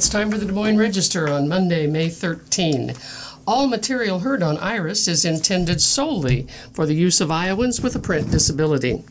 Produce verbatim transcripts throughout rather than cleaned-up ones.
It's time for the Des Moines Register on Monday, May thirteenth. All material heard on IRIS is intended solely for the use of Iowans with a print disability.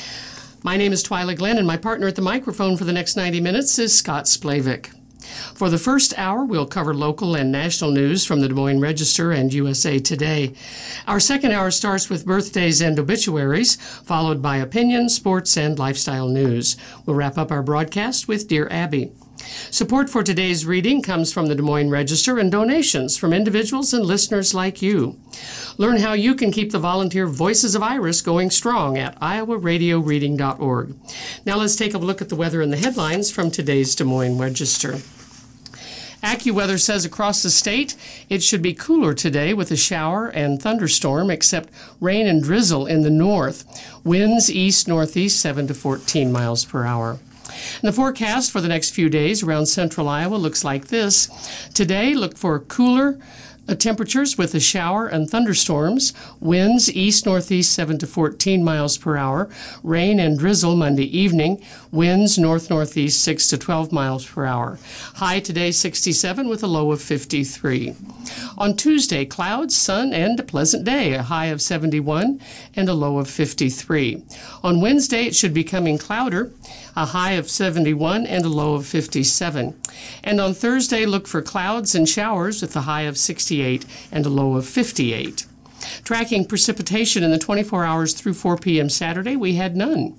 My name is Twyla Glenn, and my partner at the microphone for the next ninety minutes is Scott Splavik. For the first hour, we'll cover local and national news from the Des Moines Register and U S A Today. Our second hour starts with birthdays and obituaries, followed by opinion, sports, and lifestyle news. We'll wrap up our broadcast with Dear Abby. Support for today's reading comes from the Des Moines Register and donations from individuals and listeners like you. Learn how you can keep the volunteer Voices of Iris going strong at iowa radio reading dot org. Now let's take a look at the weather and the headlines from today's Des Moines Register. AccuWeather says across the state it should be cooler today with a shower and thunderstorm, except rain and drizzle in the north. Winds east-northeast seven to fourteen miles per hour. And the forecast for the next few days around central Iowa looks like this. Today, look for cooler uh, temperatures with a shower and thunderstorms. Winds east-northeast seven to fourteen miles per hour. Rain and drizzle Monday evening. Winds north-northeast six to twelve miles per hour. High today sixty-seven with a low of fifty-three. On Tuesday, clouds, sun, and a pleasant day. A high of seventy-one and a low of fifty-three. On Wednesday, it should be coming clouder. A high of seventy-one and a low of fifty-seven. And on Thursday, look for clouds and showers with a high of sixty-eight and a low of fifty-eight. Tracking precipitation in the twenty-four hours through four p.m. Saturday, we had none.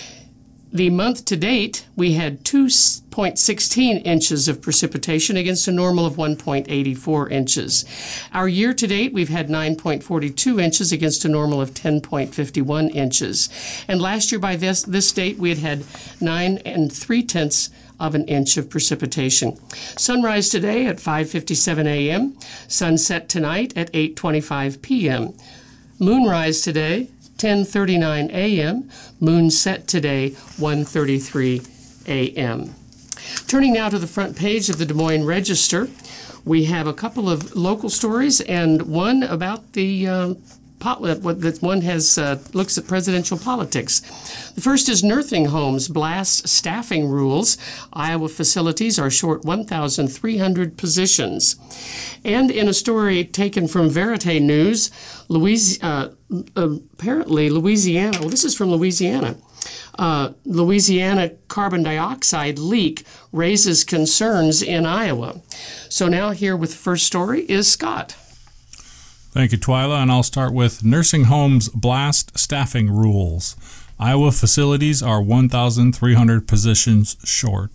The month to date, we had two point one six inches of precipitation against a normal of one point eight four inches. Our year to date, we've had nine point four two inches against a normal of ten point five one inches. And last year by this, this date, we had had nine and three tenths of an inch of precipitation. Sunrise today at five fifty-seven a.m. Sunset tonight at eight twenty-five p.m. Moonrise today, ten thirty-nine a.m. Moon set today, one thirty-three a.m. Turning now to the front page of the Des Moines Register, we have a couple of local stories and one about the uh, that one has uh, looks at presidential politics. The first is nursing homes blast staffing rules. Iowa facilities are short one thousand three hundred positions. And in a story taken from Verite News, Louis, uh, apparently Louisiana, well, this is from Louisiana. Uh, Louisiana carbon dioxide leak raises concerns in Iowa. So now here with the first story is Scott. Thank you, Twyla, and I'll start with nursing homes blast staffing rules. Iowa facilities are one thousand three hundred positions short.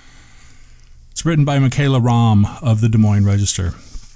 It's written by Michaela Rahm of the Des Moines Register.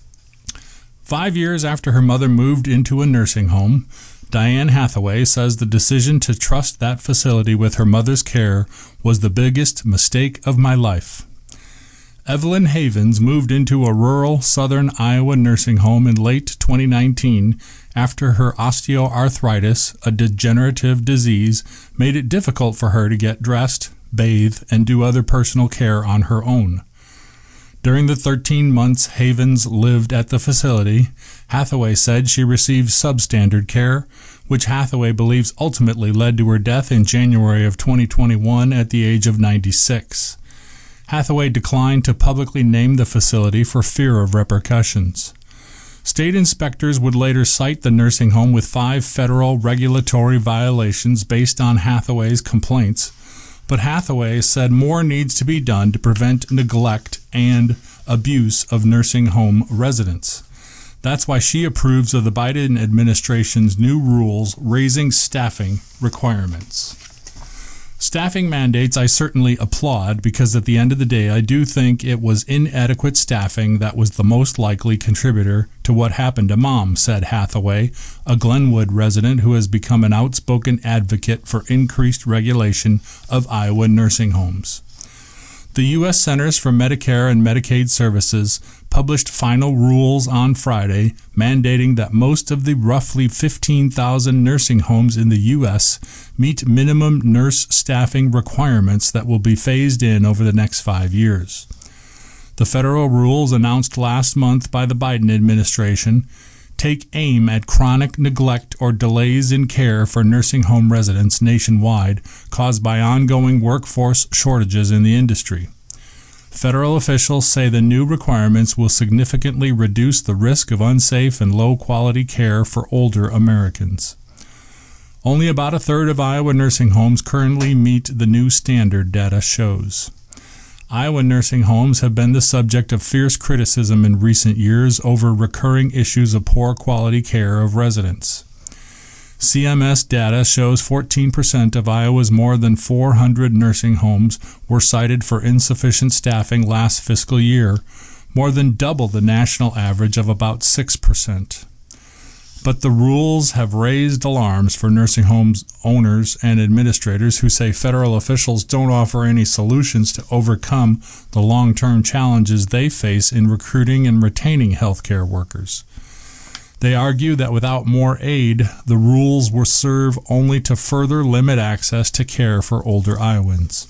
Five years after her mother moved into a nursing home, Diane Hathaway says the decision to trust that facility with her mother's care was the biggest mistake of my life. Evelyn Havens moved into a rural southern Iowa nursing home in late twenty nineteen after her osteoarthritis, a degenerative disease, made it difficult for her to get dressed, bathe, and do other personal care on her own. During the thirteen months Havens lived at the facility, Hathaway said she received substandard care, which Hathaway believes ultimately led to her death in January of twenty twenty-one at the age of ninety-six. Hathaway declined to publicly name the facility for fear of repercussions. State inspectors would later cite the nursing home with five federal regulatory violations based on Hathaway's complaints, but Hathaway said more needs to be done to prevent neglect and abuse of nursing home residents. That's why she approves of the Biden administration's new rules raising staffing requirements. Staffing mandates I certainly applaud because at the end of the day I do think it was inadequate staffing that was the most likely contributor to what happened to Mom, said Hathaway, a Glenwood resident who has become an outspoken advocate for increased regulation of Iowa nursing homes. The U S Centers for Medicare and Medicaid Services published final rules on Friday mandating that most of the roughly fifteen thousand nursing homes in the U S meet minimum nurse staffing requirements that will be phased in over the next five years. The federal rules announced last month by the Biden administration take aim at chronic neglect or delays in care for nursing home residents nationwide caused by ongoing workforce shortages in the industry. Federal officials say the new requirements will significantly reduce the risk of unsafe and low-quality care for older Americans. Only about a third of Iowa nursing homes currently meet the new standard, data shows. Iowa nursing homes have been the subject of fierce criticism in recent years over recurring issues of poor quality care of residents. C M S data shows fourteen percent of Iowa's more than four hundred nursing homes were cited for insufficient staffing last fiscal year, more than double the national average of about six percent. But the rules have raised alarms for nursing homes owners and administrators who say federal officials don't offer any solutions to overcome the long-term challenges they face in recruiting and retaining healthcare workers. They argue that without more aid, the rules will serve only to further limit access to care for older Iowans.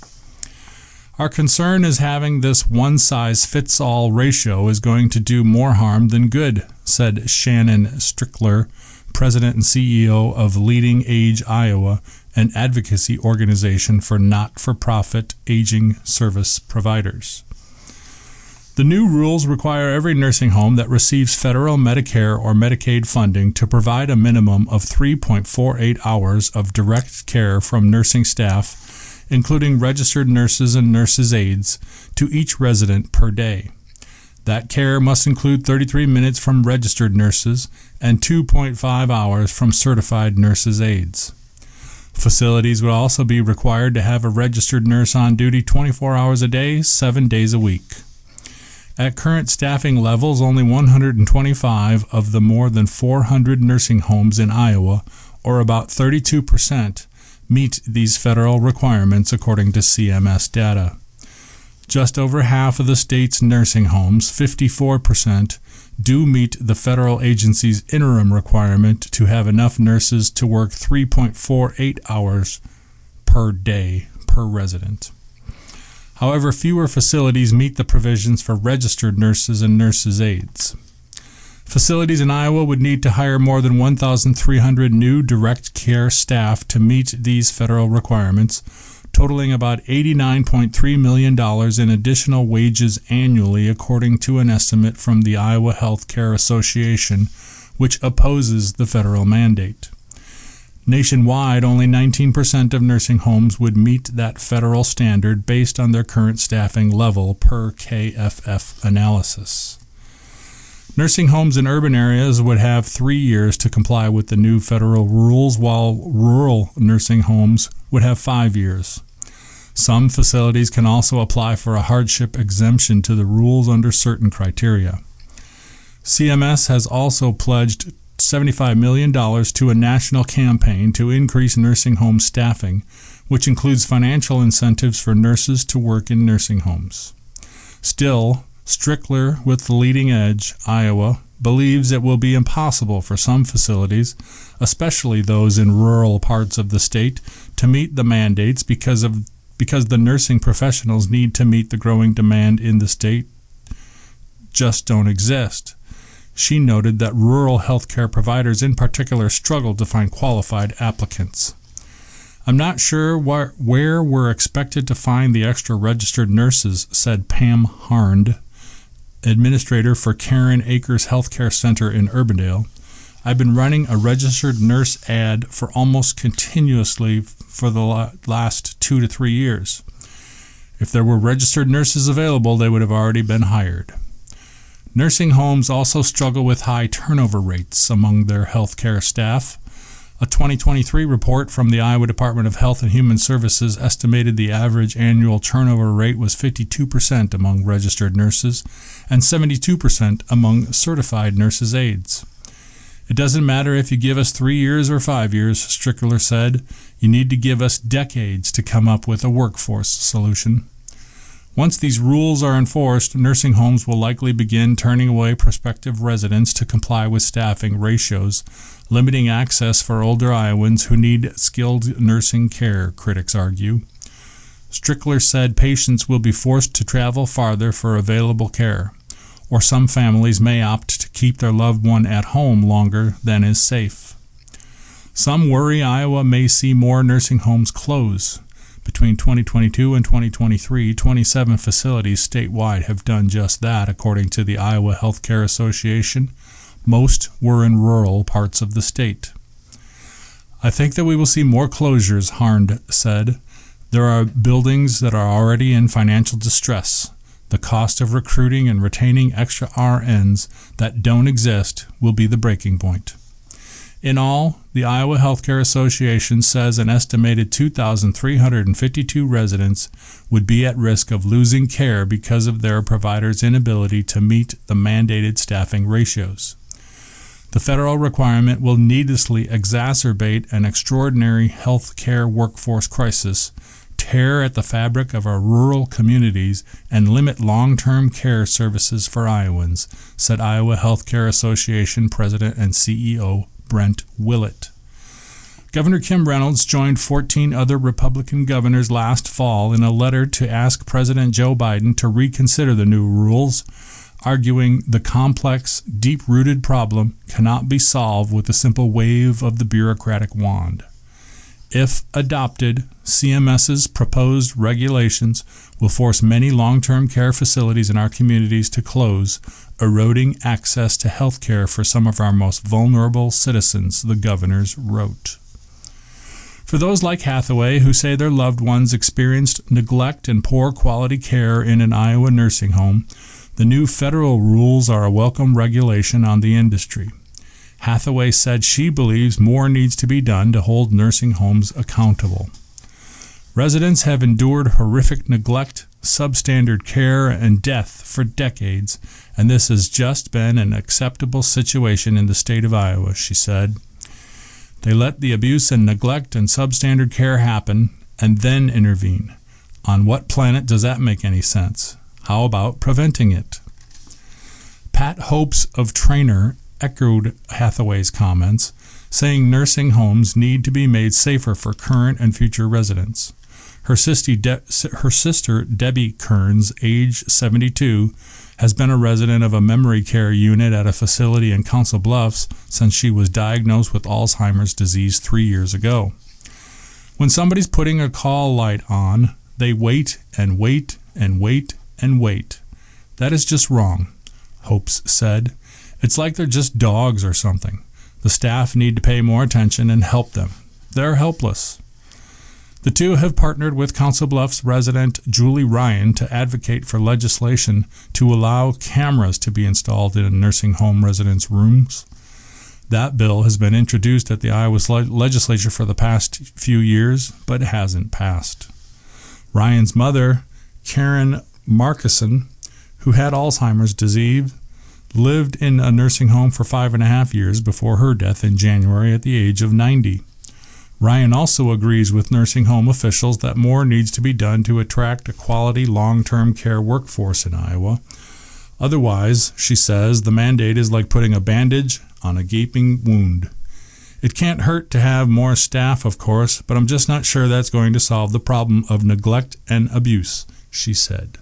Our concern is having this one-size-fits-all ratio is going to do more harm than good, said Shannon Strickler, President and C E O of Leading Age Iowa, an advocacy organization for not-for-profit aging service providers. The new rules require every nursing home that receives federal Medicare or Medicaid funding to provide a minimum of three point four eight hours of direct care from nursing staff, including registered nurses and nurses' aides, to each resident per day. That care must include thirty-three minutes from registered nurses and two point five hours from certified nurses' aides. Facilities would also be required to have a registered nurse on duty twenty-four hours a day, seven days a week. At current staffing levels, only one hundred twenty-five of the more than four hundred nursing homes in Iowa, or about thirty-two percent, meet these federal requirements according to C M S data. Just over half of the state's nursing homes, fifty-four percent, do meet the federal agency's interim requirement to have enough nurses to work three point four eight hours per day per resident. However, fewer facilities meet the provisions for registered nurses and nurses' aides. Facilities in Iowa would need to hire more than one thousand three hundred new direct care staff to meet these federal requirements, totaling about eighty-nine point three million dollars in additional wages annually, according to an estimate from the Iowa Health Care Association, which opposes the federal mandate. Nationwide, only nineteen percent of nursing homes would meet that federal standard based on their current staffing level per K F F analysis. Nursing homes in urban areas would have three years to comply with the new federal rules, while rural nursing homes would have five years. Some facilities can also apply for a hardship exemption to the rules under certain criteria. C M S has also pledged seventy-five million dollars to a national campaign to increase nursing home staffing, which includes financial incentives for nurses to work in nursing homes. Still, Strickler with Leading Edge, Iowa, believes it will be impossible for some facilities, especially those in rural parts of the state, to meet the mandates because of because the nursing professionals need to meet the growing demand in the state just don't exist. She noted that rural healthcare providers in particular struggle to find qualified applicants. I'm not sure wh- where we're expected to find the extra registered nurses, said Pam Harnd, administrator for Karen Acres Healthcare Center in Urbandale. I've been running a registered nurse ad for almost continuously for the la- last two to three years. If there were registered nurses available, they would have already been hired. Nursing homes also struggle with high turnover rates among their healthcare staff. A twenty twenty-three report from the Iowa Department of Health and Human Services estimated the average annual turnover rate was fifty-two percent among registered nurses and seventy-two percent among certified nurses' aides. It doesn't matter if you give us three years or five years, Strickler said. You need to give us decades to come up with a workforce solution. Once these rules are enforced, nursing homes will likely begin turning away prospective residents to comply with staffing ratios, limiting access for older Iowans who need skilled nursing care, critics argue. Strickler said patients will be forced to travel farther for available care, or some families may opt to keep their loved one at home longer than is safe. Some worry Iowa may see more nursing homes close, Between twenty twenty-two and twenty twenty-three, twenty-seven facilities statewide have done just that, according to the Iowa Healthcare Association. Most were in rural parts of the state. I think that we will see more closures, Harnd said. There are buildings that are already in financial distress. The cost of recruiting and retaining extra R Ns that don't exist will be the breaking point. In all, the Iowa Healthcare Association says an estimated two thousand three hundred fifty-two residents would be at risk of losing care because of their providers' inability to meet the mandated staffing ratios. The federal requirement will needlessly exacerbate an extraordinary health care workforce crisis, tear at the fabric of our rural communities, and limit long-term care services for Iowans, said Iowa Healthcare Association President and C E O Brent Willett. Governor Kim Reynolds joined fourteen other Republican governors last fall in a letter to ask President Joe Biden to reconsider the new rules, arguing the complex, deep-rooted problem cannot be solved with a simple wave of the bureaucratic wand. If adopted, CMS's proposed regulations will force many long-term care facilities in our communities to close, eroding access to health care for some of our most vulnerable citizens, the governors wrote. For those like Hathaway who say their loved ones experienced neglect and poor quality care in an Iowa nursing home, the new federal rules are a welcome regulation on the industry. Hathaway said she believes more needs to be done to hold nursing homes accountable. Residents have endured horrific neglect, substandard care, and death for decades, and this has just been an acceptable situation in the state of Iowa, she said. They let the abuse and neglect and substandard care happen and then intervene. On what planet does that make any sense? How about preventing it? Pat Hopes of Trainer echoed Hathaway's comments, saying nursing homes need to be made safer for current and future residents. Her sister, De- her sister Debbie Kearns, age seventy-two, has been a resident of a memory care unit at a facility in Council Bluffs since she was diagnosed with Alzheimer's disease three years ago. When somebody's putting a call light on, they wait and wait and wait and wait. That is just wrong, Hopes said. It's like they're just dogs or something. The staff need to pay more attention and help them. They're helpless. The two have partnered with Council Bluffs resident Julie Ryan to advocate for legislation to allow cameras to be installed in nursing home residents' rooms. That bill has been introduced at the Iowa legislature for the past few years, but hasn't passed. Ryan's mother, Karen Markison, who had Alzheimer's disease, lived in a nursing home for five and a half years before her death in January at the age of ninety. Ryan also agrees with nursing home officials that more needs to be done to attract a quality long-term care workforce in Iowa. Otherwise, she says, the mandate is like putting a bandage on a gaping wound. It can't hurt to have more staff, of course, but I'm just not sure that's going to solve the problem of neglect and abuse, she said.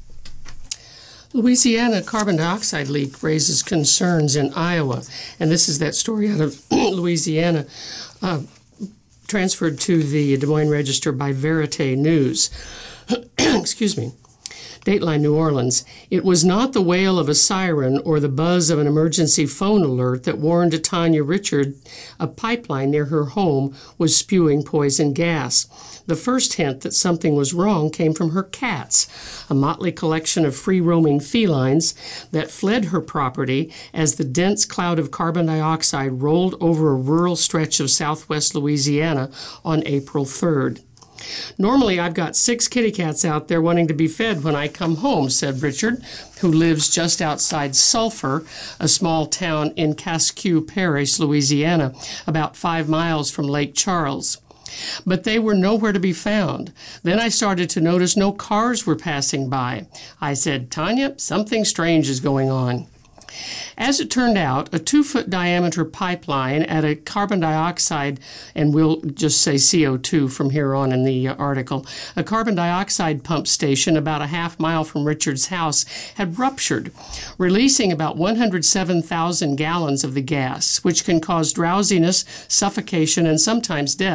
Louisiana carbon dioxide leak raises concerns in Iowa, and this is that story out of Louisiana, uh, transferred to the Des Moines Register by Verite News. Excuse me. Dateline New Orleans. It was not the wail of a siren or the buzz of an emergency phone alert that warned Tanya Richard a pipeline near her home was spewing poison gas. The first hint that something was wrong came from her cats, a motley collection of free-roaming felines that fled her property as the dense cloud of carbon dioxide rolled over a rural stretch of southwest Louisiana on April third. Normally, I've got six kitty cats out there wanting to be fed when I come home, said Richard, who lives just outside Sulphur, a small town in Casque Parish, Louisiana, about five miles from Lake Charles. But they were nowhere to be found. Then I started to notice no cars were passing by. I said, Tanya, something strange is going on. As it turned out, a two-foot diameter pipeline at a carbon dioxide, and we'll just say C O two from here on in the article, a carbon dioxide pump station about a half mile from Richard's house had ruptured, releasing about one hundred seven thousand gallons of the gas, which can cause drowsiness, suffocation, and sometimes death.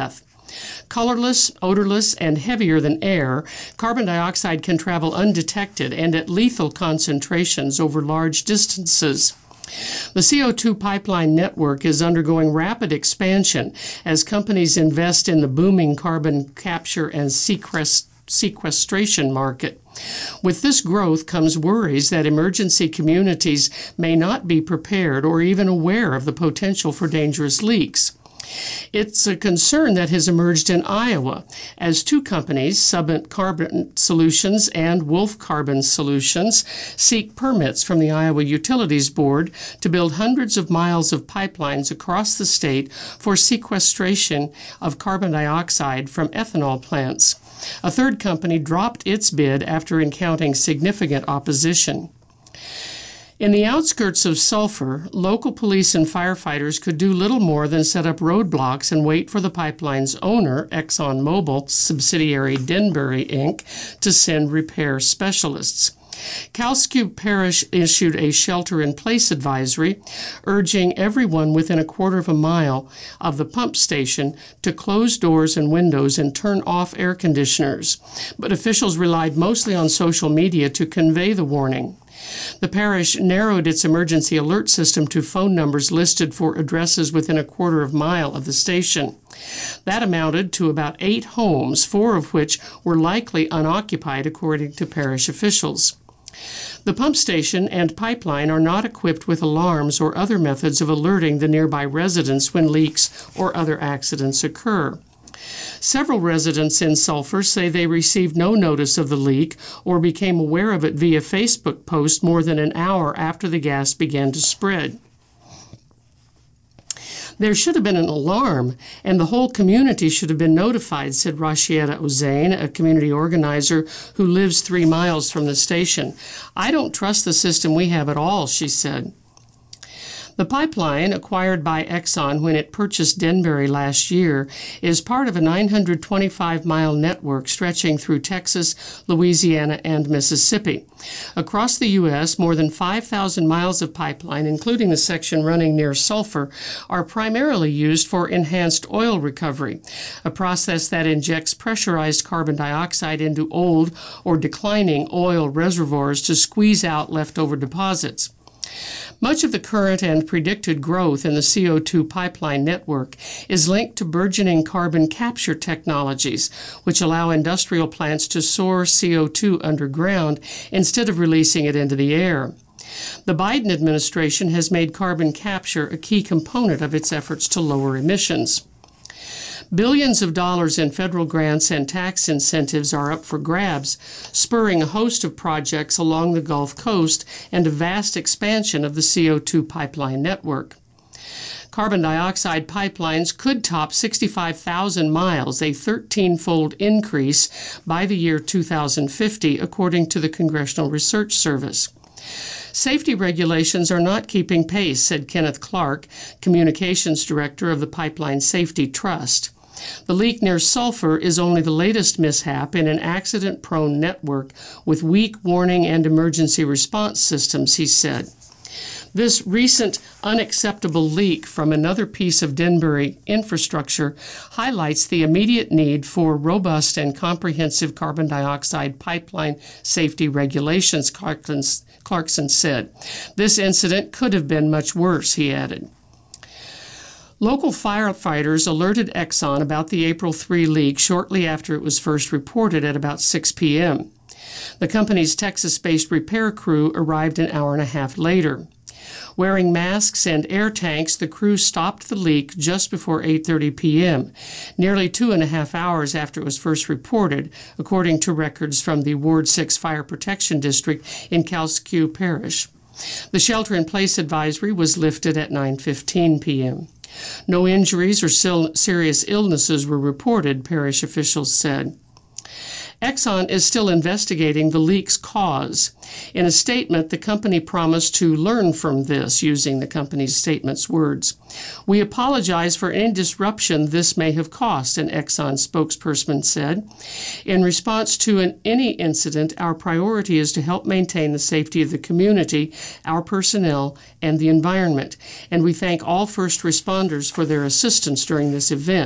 Colorless, odorless, and heavier than air, carbon dioxide can travel undetected and at lethal concentrations over large distances. The C O two pipeline network is undergoing rapid expansion as companies invest in the booming carbon capture and sequest- sequestration market. With this growth comes worries that emergency communities may not be prepared or even aware of the potential for dangerous leaks. It's a concern that has emerged in Iowa as two companies, Summit Carbon Solutions and Wolf Carbon Solutions, seek permits from the Iowa Utilities Board to build hundreds of miles of pipelines across the state for sequestration of carbon dioxide from ethanol plants. A third company dropped its bid after encountering significant opposition. In the outskirts of Sulphur, local police and firefighters could do little more than set up roadblocks and wait for the pipeline's owner, ExxonMobil subsidiary Denbury, Incorporated, to send repair specialists. Calcasieu Parish issued a shelter-in-place advisory, urging everyone within a quarter of a mile of the pump station to close doors and windows and turn off air conditioners. But officials relied mostly on social media to convey the warning. The parish narrowed its emergency alert system to phone numbers listed for addresses within a quarter of a mile of the station. That amounted to about eight homes, four of which were likely unoccupied, according to parish officials. The pump station and pipeline are not equipped with alarms or other methods of alerting the nearby residents when leaks or other accidents occur. Several residents in Sulphur say they received no notice of the leak or became aware of it via Facebook post more than an hour after the gas began to spread. There should have been an alarm, and the whole community should have been notified, said Rashieta Ozain, a community organizer who lives three miles from the station. I don't trust the system we have at all, she said. The pipeline, acquired by Exxon when it purchased Denbury last year, is part of a nine hundred twenty-five mile network stretching through Texas, Louisiana, and Mississippi. Across the U S, more than five thousand miles of pipeline, including the section running near Sulphur, are primarily used for enhanced oil recovery, a process that injects pressurized carbon dioxide into old or declining oil reservoirs to squeeze out leftover deposits. Much of the current and predicted growth in the C O two pipeline network is linked to burgeoning carbon capture technologies, which allow industrial plants to store C O two underground instead of releasing it into the air. The Biden administration has made carbon capture a key component of its efforts to lower emissions. Billions of dollars in federal grants and tax incentives are up for grabs, spurring a host of projects along the Gulf Coast and a vast expansion of the C O two pipeline network. Carbon dioxide pipelines could top sixty-five thousand miles, a thirteen-fold increase by the year two thousand fifty, according to the Congressional Research Service. Safety regulations are not keeping pace, said Kenneth Clark, communications director of the Pipeline Safety Trust. The leak near Sulphur is only the latest mishap in an accident-prone network with weak warning and emergency response systems, he said. This recent unacceptable leak from another piece of Denbury infrastructure highlights the immediate need for robust and comprehensive carbon dioxide pipeline safety regulations, Clarkson said. This incident could have been much worse, he added. Local firefighters alerted Exxon about the April third leak shortly after it was first reported at about six p.m. The company's Texas-based repair crew arrived an hour and a half later. Wearing masks and air tanks, the crew stopped the leak just before eight thirty p.m., nearly two and a half hours after it was first reported, according to records from the Ward six Fire Protection District in Calcasieu Parish. The shelter-in-place advisory was lifted at nine fifteen p.m. No injuries or serious illnesses were reported, parish officials said. Exxon is still investigating the leak's cause. In a statement, the company promised to learn from this, using the company's statement's words. We apologize for any disruption this may have caused, an Exxon spokesperson said. In response to an, any incident, our priority is to help maintain the safety of the community, our personnel, and the environment, and we thank all first responders for their assistance during this event.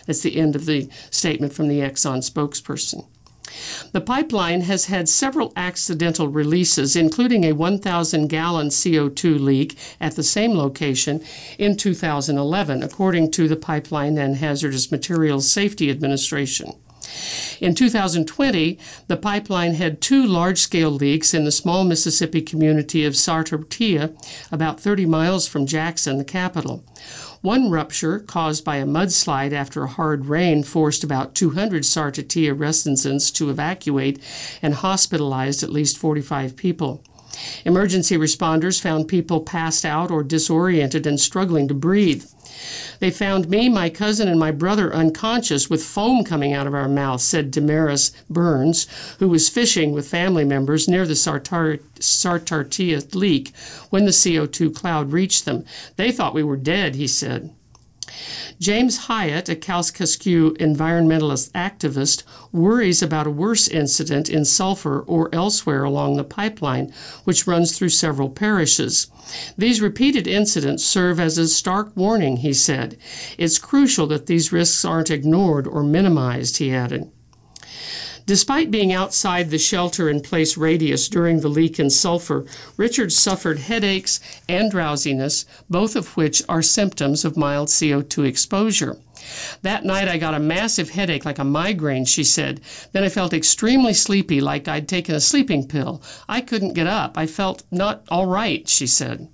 That's the end of the statement from the Exxon spokesperson. The pipeline has had several accidental releases, including a one thousand gallon C O two leak at the same location in two thousand eleven, according to the Pipeline and Hazardous Materials Safety Administration. In two thousand twenty, the pipeline had two large-scale leaks in the small Mississippi community of Sartortia, about thirty miles from Jackson, the capital. One rupture, caused by a mudslide after a hard rain, forced about two hundred Sartortia residents to evacuate and hospitalized at least forty-five people. Emergency responders found people passed out or disoriented and struggling to breathe. They found me, my cousin, and my brother unconscious with foam coming out of our mouths, said Damaris Burns, who was fishing with family members near the Sartar- Sartartia leak when the C O two cloud reached them. They thought we were dead, he said. James Hyatt, a Kalskaskew environmentalist activist, worries about a worse incident in Sulphur or elsewhere along the pipeline, which runs through several parishes. These repeated incidents serve as a stark warning, he said. It's crucial that these risks aren't ignored or minimized, he added. Despite being outside the shelter-in-place radius during the leak in Sulphur, Richard suffered headaches and drowsiness, both of which are symptoms of mild C O two exposure. That night I got a massive headache like a migraine, she said. Then I felt extremely sleepy, like I'd taken a sleeping pill. I couldn't get up. I felt not all right, she said.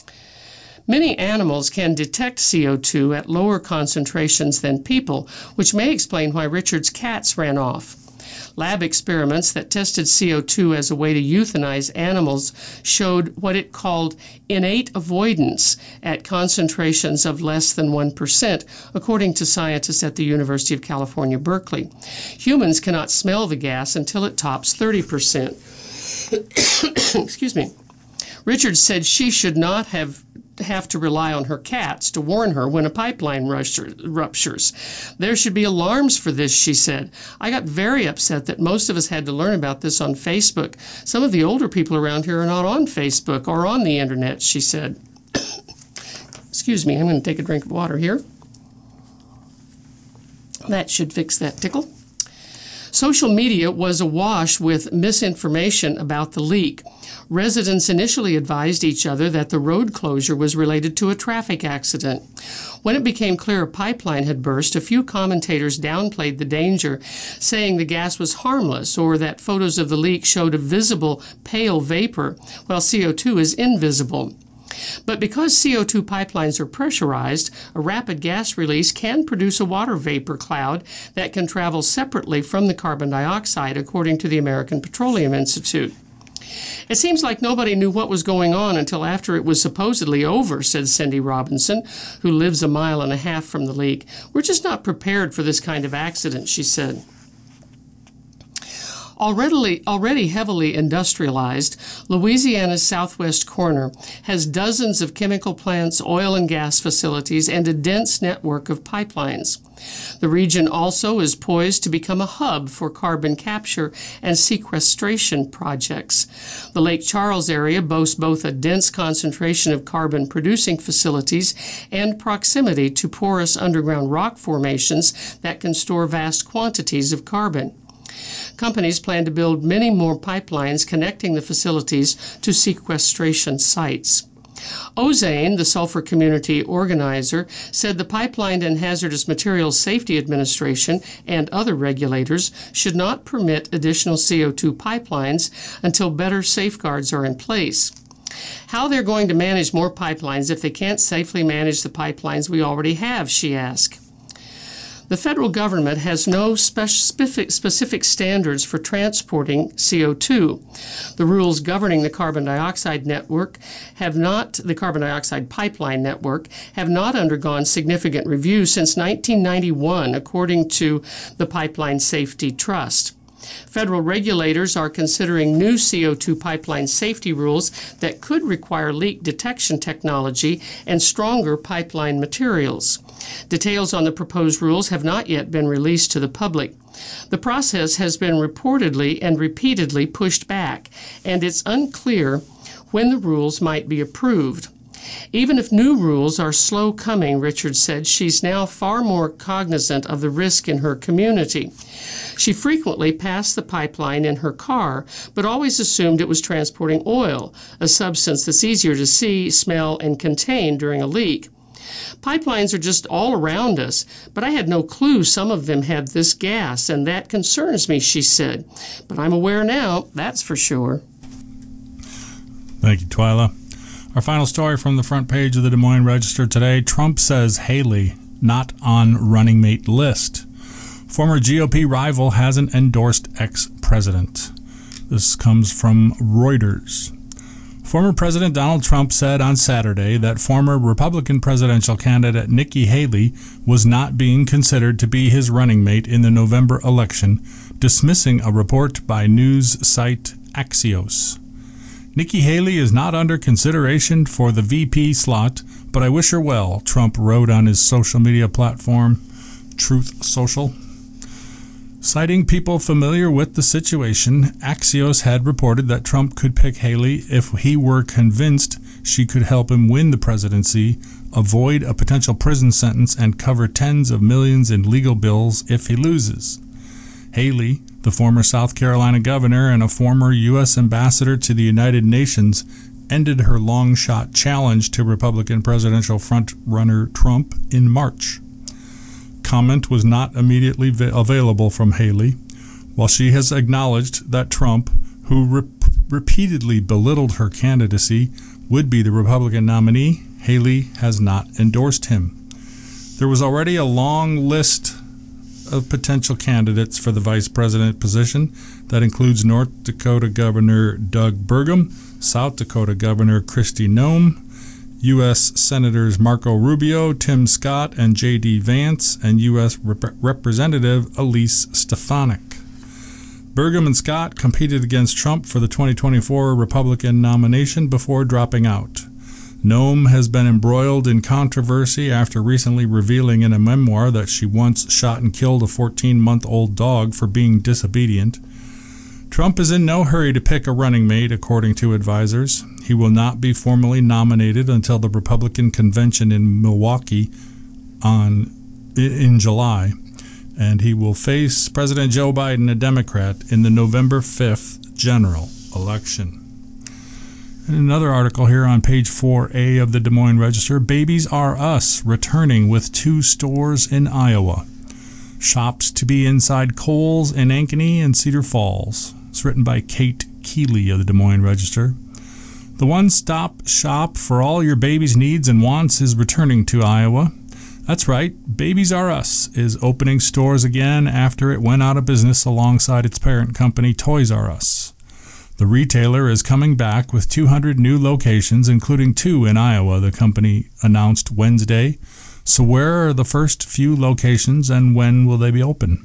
Many animals can detect C O two at lower concentrations than people, which may explain why Richard's cats ran off. Lab experiments that tested C O two as a way to euthanize animals showed what it called innate avoidance at concentrations of less than one percent, according to scientists at the University of California, Berkeley. Humans cannot smell the gas until it tops thirty percent. Excuse me. Richard said she should not have have to rely on her cats to warn her when a pipeline ruptures. There should be alarms for this, she said. I got very upset that most of us had to learn about this on Facebook. Some of the older people around here are not on Facebook or on the internet, she said. Excuse me, I'm going to take a drink of water here. That should fix that tickle. Social media was awash with misinformation about the leak. Residents initially advised each other that the road closure was related to a traffic accident. When it became clear a pipeline had burst, a few commentators downplayed the danger, saying the gas was harmless or that photos of the leak showed a visible pale vapor, while C O two is invisible. But because C O two pipelines are pressurized, a rapid gas release can produce a water vapor cloud that can travel separately from the carbon dioxide, according to the American Petroleum Institute. It seems like nobody knew what was going on until after it was supposedly over, said Cindy Robinson, who lives a mile and a half from the leak. We're just not prepared for this kind of accident, she said. Already, already heavily industrialized, Louisiana's southwest corner has dozens of chemical plants, oil and gas facilities, and a dense network of pipelines. The region also is poised to become a hub for carbon capture and sequestration projects. The Lake Charles area boasts both a dense concentration of carbon-producing facilities and proximity to porous underground rock formations that can store vast quantities of carbon. Companies plan to build many more pipelines connecting the facilities to sequestration sites. Ozane, the sulfur community organizer, said the Pipeline and Hazardous Materials Safety Administration and other regulators should not permit additional C O two pipelines until better safeguards are in place. How they're going to manage more pipelines if they can't safely manage the pipelines we already have, she asked. The federal government has no specific, specific standards for transporting C O two. The rules governing the carbon dioxide network have not, the carbon dioxide pipeline network, have not undergone significant review since nineteen ninety-one, according to the Pipeline Safety Trust. Federal regulators are considering new C O two pipeline safety rules that could require leak detection technology and stronger pipeline materials. Details on the proposed rules have not yet been released to the public. The process has been reportedly and repeatedly pushed back, and it's unclear when the rules might be approved. Even if new rules are slow coming, Richards said, she's now far more cognizant of the risk in her community. She frequently passed the pipeline in her car, but always assumed it was transporting oil, a substance that's easier to see, smell, and contain during a leak. Pipelines are just all around us, but I had no clue some of them had this gas, and that concerns me, she said. But I'm aware now, that's for sure. Thank you, Twyla. Our final story from the front page of the Des Moines Register today, Trump says Haley not on running mate list. Former G O P rival hasn't endorsed ex-president. This comes from Reuters. Former President Donald Trump said on Saturday that former Republican presidential candidate Nikki Haley was not being considered to be his running mate in the November election, dismissing a report by news site Axios. Nikki Haley is not under consideration for the V P slot, but I wish her well, Trump wrote on his social media platform, Truth Social. Citing people familiar with the situation, Axios had reported that Trump could pick Haley if he were convinced she could help him win the presidency, avoid a potential prison sentence, and cover tens of millions in legal bills if he loses. Haley, the former South Carolina governor and a former U S ambassador to the United Nations, ended her long-shot challenge to Republican presidential frontrunner Trump in March. Comment was not immediately va- available from Haley, while she has acknowledged that Trump, who re- repeatedly belittled her candidacy, would be the Republican nominee. Haley has not endorsed him. There was already a long list of potential candidates for the vice president position that includes North Dakota Governor Doug Burgum, South Dakota Governor Kristi Noem, U S Senators Marco Rubio, Tim Scott, and J D Vance, and U S Rep- Representative Elise Stefanik. Burgum and Scott competed against Trump for the twenty twenty-four Republican nomination before dropping out. Noem has been embroiled in controversy after recently revealing in a memoir that she once shot and killed a fourteen-month-old dog for being disobedient. Trump is in no hurry to pick a running mate, according to advisors. He will not be formally nominated until the Republican convention in Milwaukee on in July, and he will face President Joe Biden, a Democrat, in the November fifth general election. And another article here on page four A of the Des Moines Register, Babies R Us returning with two stores in Iowa. Shops to be inside Kohl's in Ankeny and Cedar Falls. It's written by Kate Keeley of the Des Moines Register. The one-stop shop for all your baby's needs and wants is returning to Iowa. That's right, Babies R Us is opening stores again after it went out of business alongside its parent company, Toys R Us. The retailer is coming back with two hundred new locations, including two in Iowa, the company announced Wednesday. So where are the first few locations and when will they be open?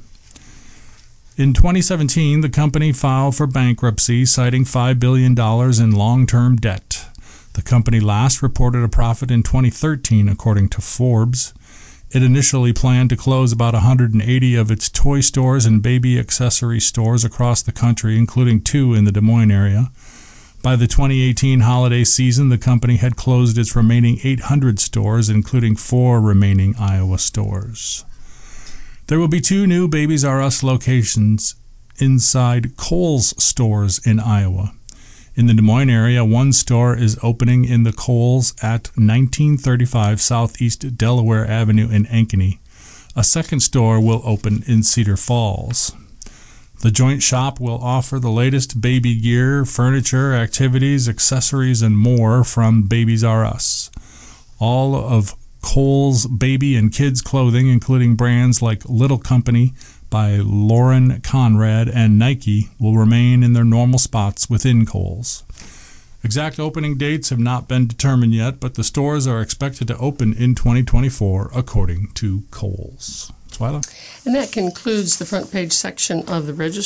In twenty seventeen, the company filed for bankruptcy, citing five billion dollars in long-term debt. The company last reported a profit in twenty thirteen, according to Forbes. It initially planned to close about one hundred eighty of its toy stores and baby accessory stores across the country, including two in the Des Moines area. By the twenty eighteen holiday season, the company had closed its remaining eight hundred stores, including four remaining Iowa stores. There will be two new Babies R Us locations inside Kohl's stores in Iowa. In the Des Moines area, one store is opening in the Kohl's at nineteen thirty-five Southeast Delaware Avenue in Ankeny. A second store will open in Cedar Falls. The joint shop will offer the latest baby gear, furniture, activities, accessories, and more from Babies R Us. All of Kohl's baby and kids clothing, including brands like Little Company by Lauren Conrad and Nike, will remain in their normal spots within Kohl's. Exact opening dates have not been determined yet, but the stores are expected to open in twenty twenty-four, according to Kohl's. Twyla? And that concludes the front page section of the Register.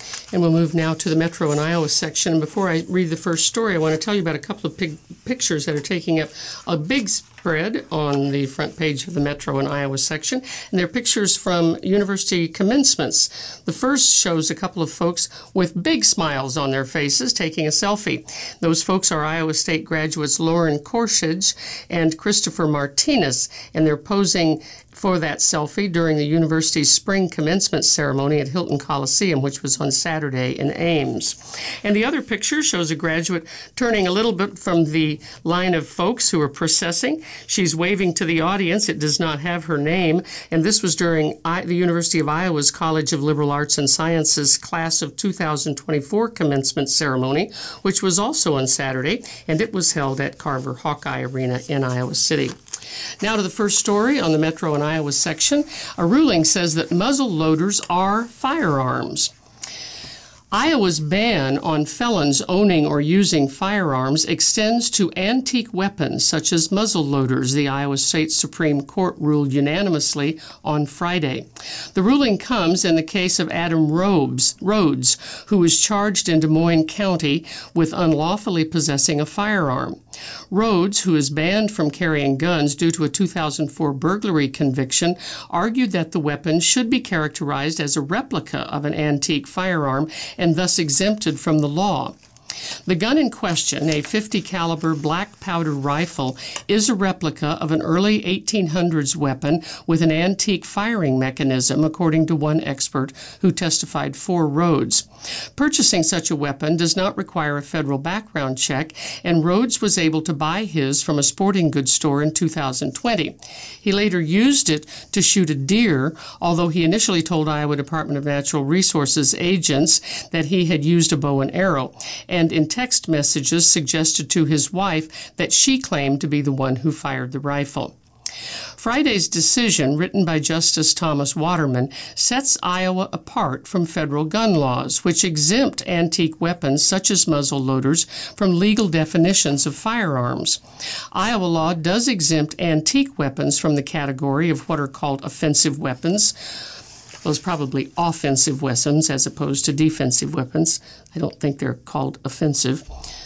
And we'll move now to the Metro and Iowa section. And before I read the first story, I want to tell you about a couple of pig pictures that are taking up a big spread on the front page of the Metro and Iowa section. And they're pictures from university commencements. The first shows a couple of folks with big smiles on their faces taking a selfie. Those folks are Iowa State graduates Lauren Korshage and Christopher Martinez, and they're posing for that selfie during the university's spring commencement ceremony at Hilton Coliseum, which was on Saturday in Ames. And the other picture shows a graduate turning a little bit from the line of folks who are processing. She's waving to the audience. It does not have her name. And this was during I- the University of Iowa's College of Liberal Arts and Sciences class of two thousand twenty-four commencement ceremony, which was also on Saturday, and it was held at Carver Hawkeye Arena in Iowa City. Now to the first story on the Metro and Iowa section. A ruling says that muzzle loaders are firearms. Iowa's ban on felons owning or using firearms extends to antique weapons such as muzzle loaders, the Iowa State Supreme Court ruled unanimously on Friday. The ruling comes in the case of Adam Rhodes, Rhodes, who was charged in Des Moines County with unlawfully possessing a firearm. Rhodes, who is banned from carrying guns due to a two thousand four burglary conviction, argued that the weapon should be characterized as a replica of an antique firearm and thus exempted from the law. The gun in question, a fifty caliber black powder rifle, is a replica of an early eighteen hundreds weapon with an antique firing mechanism, according to one expert who testified for Rhodes. Purchasing such a weapon does not require a federal background check, and Rhodes was able to buy his from a sporting goods store in two thousand twenty. He later used it to shoot a deer, although he initially told Iowa Department of Natural Resources agents that he had used a bow and arrow, and in text messages suggested to his wife that she claimed to be the one who fired the rifle. Friday's decision, written by Justice Thomas Waterman, sets Iowa apart from federal gun laws, which exempt antique weapons such as muzzle loaders from legal definitions of firearms. Iowa law does exempt antique weapons from the category of what are called offensive weapons. Those probably offensive weapons as opposed to defensive weapons. I don't think they're called offensive.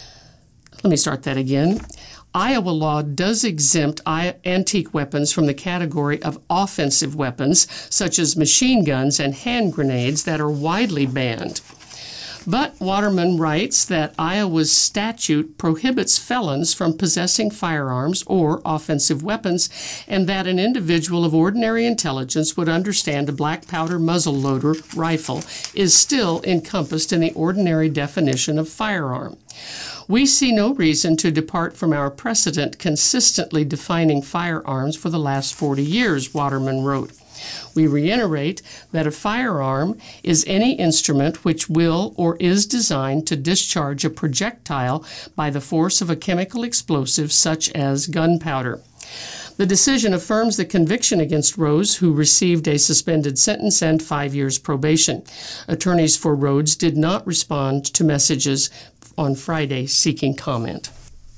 Let me start that again. Iowa law does exempt antique weapons from the category of offensive weapons, such as machine guns and hand grenades that are widely banned. But Waterman writes that Iowa's statute prohibits felons from possessing firearms or offensive weapons, and that an individual of ordinary intelligence would understand a black powder muzzleloader rifle is still encompassed in the ordinary definition of firearm. We see no reason to depart from our precedent consistently defining firearms for the last forty years, Waterman wrote. We reiterate that a firearm is any instrument which will or is designed to discharge a projectile by the force of a chemical explosive such as gunpowder. The decision affirms the conviction against Rhodes, who received a suspended sentence and five years probation. Attorneys for Rhodes did not respond to messages on Friday seeking comment.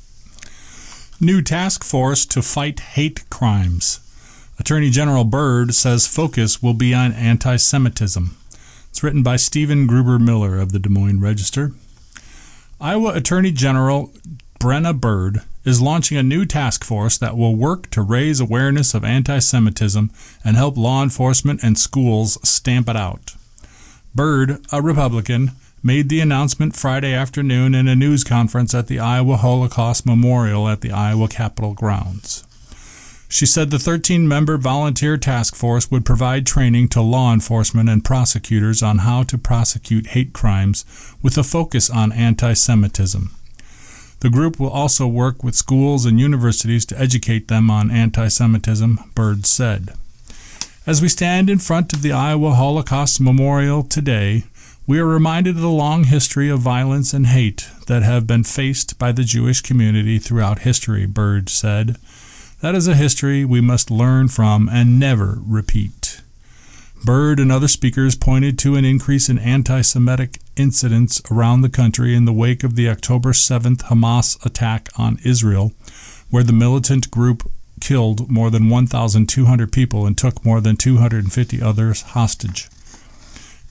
New task force to fight hate crimes. Attorney General Byrd says focus will be on anti-Semitism. It's written by Stephen Gruber Miller of the Des Moines Register. Iowa Attorney General Brenna Byrd is launching a new task force that will work to raise awareness of anti-Semitism and help law enforcement and schools stamp it out. Byrd, a Republican, made the announcement Friday afternoon in a news conference at the Iowa Holocaust Memorial at the Iowa Capitol grounds. She said the thirteen-member volunteer task force would provide training to law enforcement and prosecutors on how to prosecute hate crimes with a focus on anti-Semitism. The group will also work with schools and universities to educate them on anti-Semitism, Byrd said. As we stand in front of the Iowa Holocaust Memorial today, we are reminded of the long history of violence and hate that have been faced by the Jewish community throughout history, Byrd said. That is a history we must learn from and never repeat. Byrd and other speakers pointed to an increase in anti-Semitic incidents around the country in the wake of the October seventh Hamas attack on Israel, where the militant group killed more than one thousand two hundred people and took more than two hundred fifty others hostage.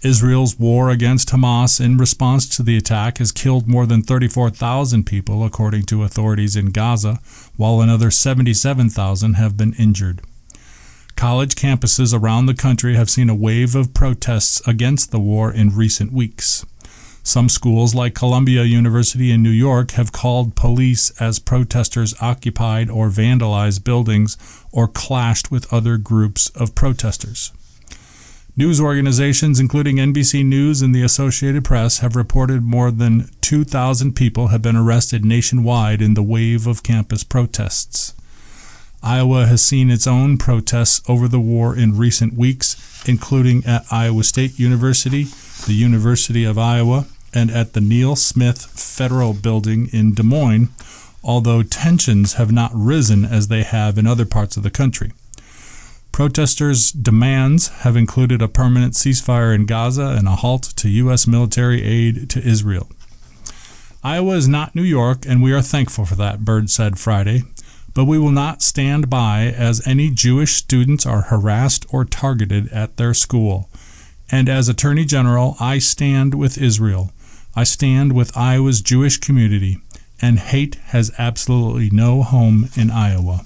Israel's war against Hamas in response to the attack has killed more than thirty-four thousand people, according to authorities in Gaza, while another seventy-seven thousand have been injured. College campuses around the country have seen a wave of protests against the war in recent weeks. Some schools, like Columbia University in New York, have called police as protesters occupied or vandalized buildings or clashed with other groups of protesters. News organizations, including N B C News and the Associated Press, have reported more than two thousand people have been arrested nationwide in the wave of campus protests. Iowa has seen its own protests over the war in recent weeks, including at Iowa State University, the University of Iowa, and at the Neil Smith Federal Building in Des Moines, although tensions have not risen as they have in other parts of the country. Protesters' demands have included a permanent ceasefire in Gaza and a halt to U S military aid to Israel. Iowa is not New York, and we are thankful for that, Byrd said Friday, but we will not stand by as any Jewish students are harassed or targeted at their school. And as Attorney General, I stand with Israel. I stand with Iowa's Jewish community, and hate has absolutely no home in Iowa.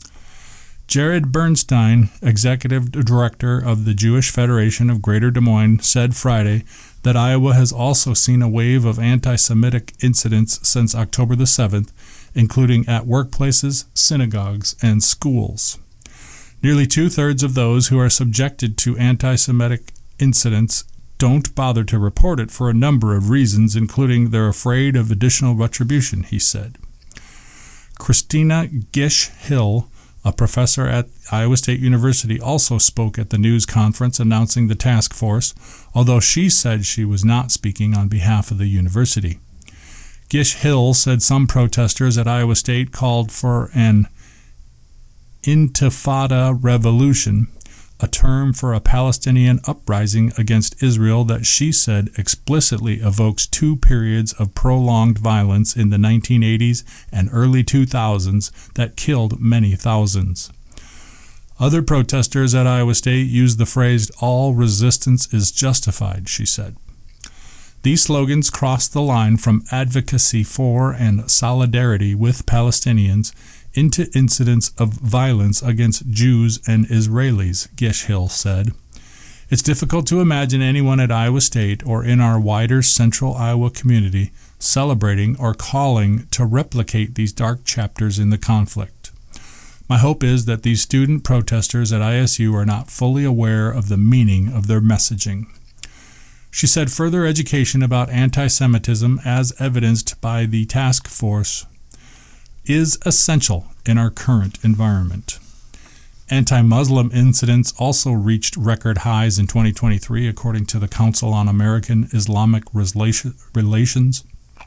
Jared Bernstein, executive director of the Jewish Federation of Greater Des Moines, said Friday that Iowa has also seen a wave of anti-Semitic incidents since October the seventh, including at workplaces, synagogues, and schools. Nearly two-thirds of those who are subjected to anti-Semitic incidents don't bother to report it for a number of reasons, including they're afraid of additional retribution, he said. Christina Gish-Hill, a professor at Iowa State University, also spoke at the news conference announcing the task force, although she said she was not speaking on behalf of the university. Gish-Hill said some protesters at Iowa State called for an intifada revolution, a term for a Palestinian uprising against Israel that she said explicitly evokes two periods of prolonged violence in the nineteen eighties and early two thousands that killed many thousands. Other protesters at Iowa State used the phrase, "all resistance is justified," she said. These slogans crossed the line from advocacy for and solidarity with Palestinians into incidents of violence against Jews and Israelis, Gish-Hill said. It's difficult to imagine anyone at Iowa State or in our wider central Iowa community celebrating or calling to replicate these dark chapters in the conflict. My hope is that these student protesters at I S U are not fully aware of the meaning of their messaging. She said further education about anti-Semitism, as evidenced by the task force, is essential in our current environment. Anti-Muslim incidents also reached record highs in twenty twenty-three, according to the Council on American Islamic Relations.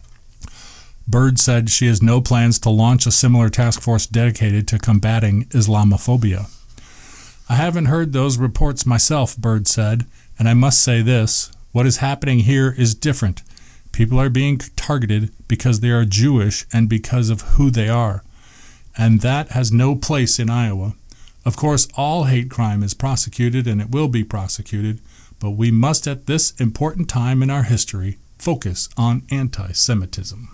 Byrd said she has no plans to launch a similar task force dedicated to combating Islamophobia. I haven't heard those reports myself, Byrd said, and I must say this, what is happening here is different. People are being targeted because they are Jewish and because of who they are. And that has no place in Iowa. Of course, all hate crime is prosecuted and it will be prosecuted, but we must at this important time in our history focus on anti-Semitism.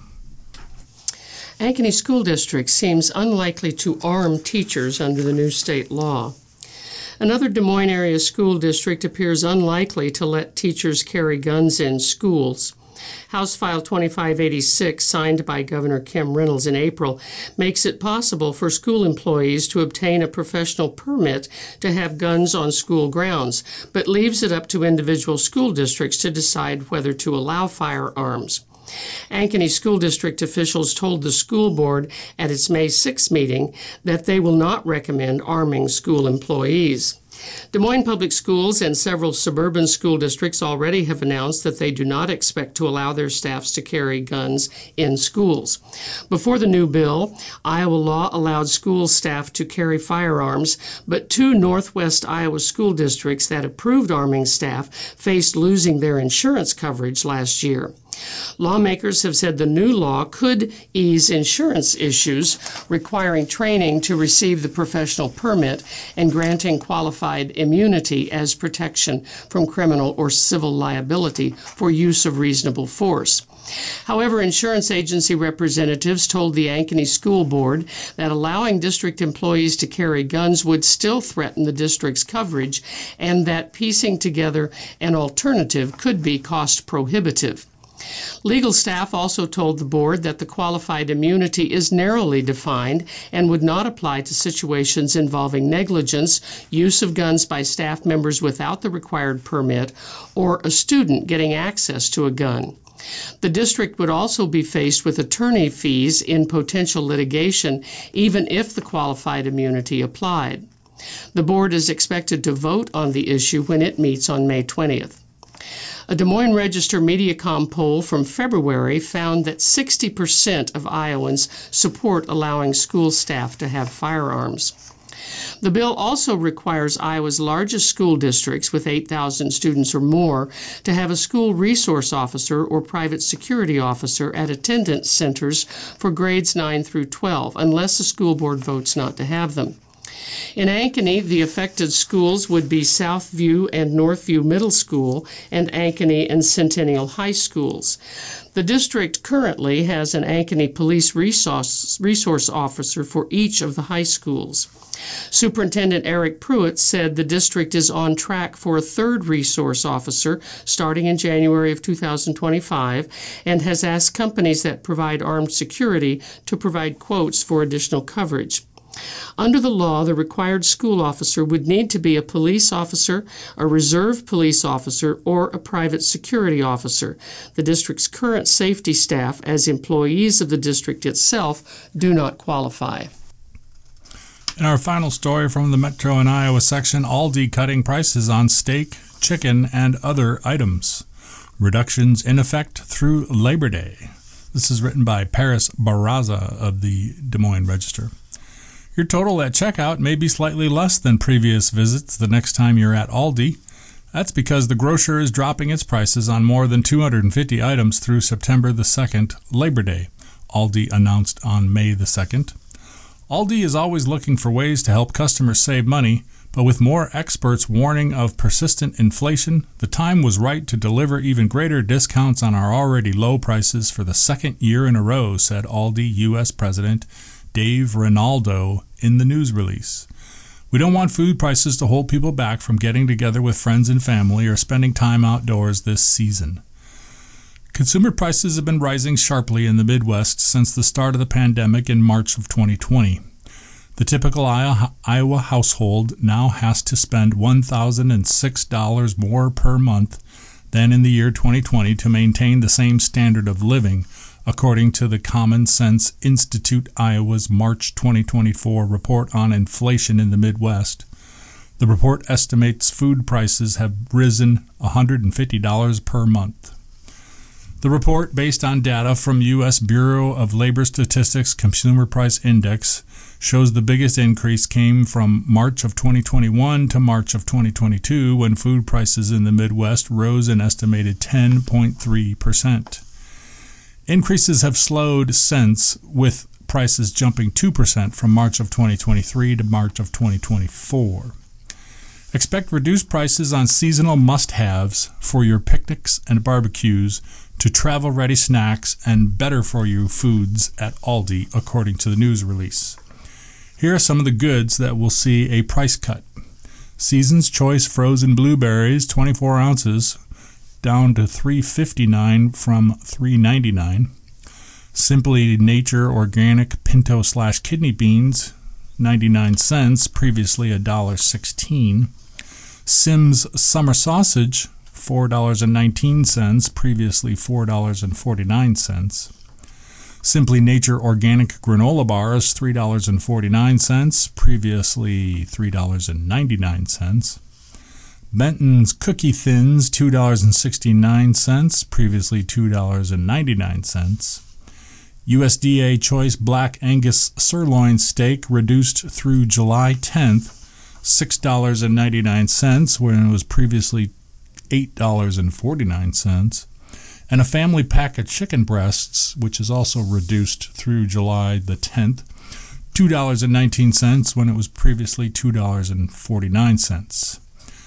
Ankeny School District seems unlikely to arm teachers under the new state law. Another Des Moines area school district appears unlikely to let teachers carry guns in schools. House File twenty-five eighty-six, signed by Governor Kim Reynolds in April, makes it possible for school employees to obtain a professional permit to have guns on school grounds, but leaves it up to individual school districts to decide whether to allow firearms. Ankeny School District officials told the school board at its May sixth meeting that they will not recommend arming school employees. Des Moines Public Schools and several suburban school districts already have announced that they do not expect to allow their staffs to carry guns in schools. Before the new bill, Iowa law allowed school staff to carry firearms, but two Northwest Iowa school districts that approved arming staff faced losing their insurance coverage last year. Lawmakers have said the new law could ease insurance issues, requiring training to receive the professional permit and granting qualified immunity as protection from criminal or civil liability for use of reasonable force. However, insurance agency representatives told the Ankeny School Board that allowing district employees to carry guns would still threaten the district's coverage and that piecing together an alternative could be cost prohibitive. Legal staff also told the board that the qualified immunity is narrowly defined and would not apply to situations involving negligence, use of guns by staff members without the required permit, or a student getting access to a gun. The district would also be faced with attorney fees in potential litigation, even if the qualified immunity applied. The board is expected to vote on the issue when it meets on May twentieth. A Des Moines Register Mediacom poll from February found that sixty percent of Iowans support allowing school staff to have firearms. The bill also requires Iowa's largest school districts with eight thousand students or more to have a school resource officer or private security officer at attendance centers for grades nine through twelve, unless the school board votes not to have them. In Ankeny, the affected schools would be Southview and Northview Middle School and Ankeny and Centennial High Schools. The district currently has an Ankeny police resource, resource officer for each of the high schools. Superintendent Eric Pruitt said the district is on track for a third resource officer starting in January of two thousand twenty-five and has asked companies that provide armed security to provide quotes for additional coverage. Under the law, the required school officer would need to be a police officer, a reserve police officer, or a private security officer. The district's current safety staff, as employees of the district itself, do not qualify. In our final story from the Metro and Iowa section, Aldi cutting prices on steak, chicken, and other items. Reductions in effect through Labor Day. This is written by Paris Barraza of the Des Moines Register. Your total at checkout may be slightly less than previous visits the next time you're at Aldi. That's because the grocer is dropping its prices on more than two hundred fifty items through September the second, Labor Day, Aldi announced on May the second. Aldi is always looking for ways to help customers save money, but with more experts warning of persistent inflation, the time was right to deliver even greater discounts on our already low prices for the second year in a row, said Aldi U S President Dave Rinaldo in the news release. We don't want food prices to hold people back from getting together with friends and family or spending time outdoors this season. Consumer prices have been rising sharply in the Midwest since the start of the pandemic in March of twenty twenty. The typical Iowa household now has to spend one thousand six dollars more per month than in the year twenty twenty to maintain the same standard of living, according to the Common Sense Institute Iowa's March twenty twenty-four report on inflation in the Midwest. The report estimates food prices have risen one hundred fifty dollars per month. The report, based on data from U S Bureau of Labor Statistics Consumer Price Index, shows the biggest increase came from March of twenty twenty-one to March of twenty twenty-two, when food prices in the Midwest rose an estimated ten point three percent. Increases have slowed since, with prices jumping two percent from March of twenty twenty-three to March of twenty twenty-four. Expect reduced prices on seasonal must-haves for your picnics and barbecues, to travel-ready snacks and better-for-you foods at Aldi, according to the news release. Here are some of the goods that will see a price cut. Season's Choice frozen blueberries, twenty-four ounces, down to three fifty-nine from three ninety-nine. Simply Nature organic pinto slash kidney beans, ninety-nine cents, previously one dollar sixteen. Simms summer sausage, four dollars and nineteen cents, previously four dollars and forty-nine cents. Simply Nature organic granola bars, three dollars and forty-nine cents, previously three dollars and ninety-nine cents. Benton's Cookie Thins, two dollars and sixty-nine cents, previously two dollars and ninety-nine cents. U S D A Choice Black Angus Sirloin Steak, reduced through July tenth, six dollars and ninety-nine cents, when it was previously eight dollars and forty-nine cents. and a family pack of chicken breasts, which is also reduced through July the tenth, two dollars and nineteen cents when it was previously two dollars and forty-nine cents.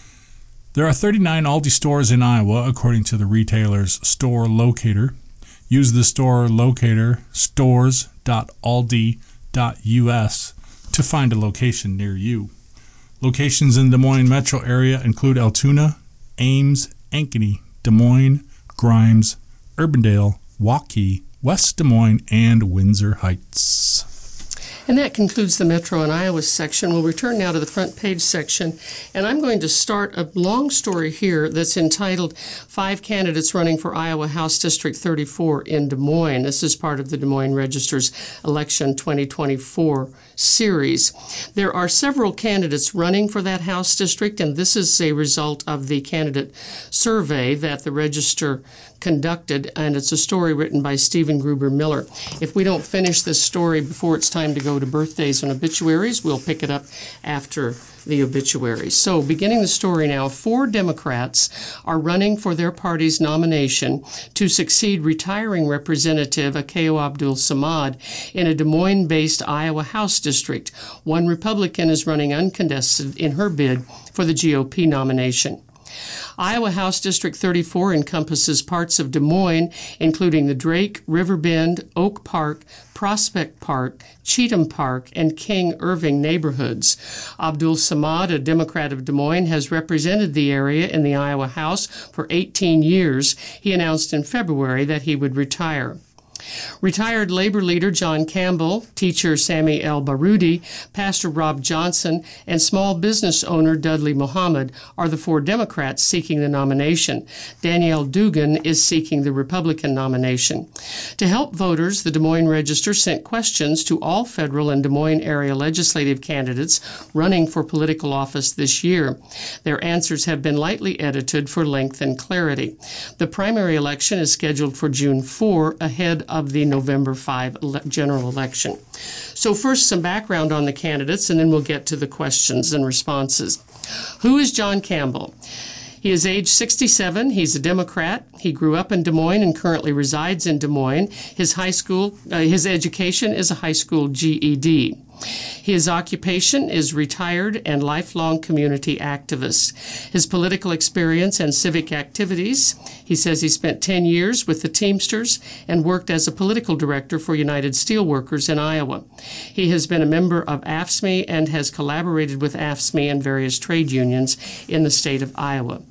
There are thirty-nine Aldi stores in Iowa, according to the retailer's store locator. Use the store locator stores dot aldi dot u s to find a location near you. Locations in the Des Moines metro area include Altoona, Ames, Ankeny, Des Moines, Grimes, Urbandale, Waukee, West Des Moines, and Windsor Heights. And that concludes the Metro and Iowa section. We'll return now to the front page section, and I'm going to start a long story here that's entitled Five Candidates Running for Iowa House District thirty-four in Des Moines. This is part of the Des Moines Register's Election twenty twenty-four series. There are several candidates running for that House district, and this is a result of the candidate survey that the Register conducted, and it's a story written by Stephen Gruber Miller. If we don't finish this story before it's time to go to birthdays and obituaries, we'll pick it up after the obituaries. So, beginning the story now, four Democrats are running for their party's nomination to succeed retiring Representative Akeo Abdul Samad in a Des Moines-based Iowa House district. One Republican is running uncontested in her bid for the G O P nomination. Iowa House District thirty-four encompasses parts of Des Moines, including the Drake, Riverbend, Oak Park, Prospect Park, Cheatham Park, and King Irving neighborhoods. Abdul Samad, a Democrat of Des Moines, has represented the area in the Iowa House for eighteen years. He announced in February that he would retire. Retired labor leader John Campbell, teacher Sami El Baroudi, Pastor Rob Johnson, and small business owner Dudley Muhammad are the four Democrats seeking the nomination. Danielle Dugan is seeking the Republican nomination. To help voters, the Des Moines Register sent questions to all federal and Des Moines area legislative candidates running for political office this year. Their answers have been lightly edited for length and clarity. The primary election is scheduled for June fourth, ahead of the November fifth ele- general election. So first, some background on the candidates, and then we'll get to the questions and responses. Who is John Campbell? He is age sixty-seven. He's a Democrat. He grew up in Des Moines and currently resides in Des Moines. His high school, uh, his education is a high school G E D. His occupation is retired and lifelong community activist. His political experience and civic activities, he says he spent ten years with the Teamsters and worked as a political director for United Steelworkers in Iowa. He has been a member of A F S C M E and has collaborated with A F S C M E and various trade unions in the state of Iowa.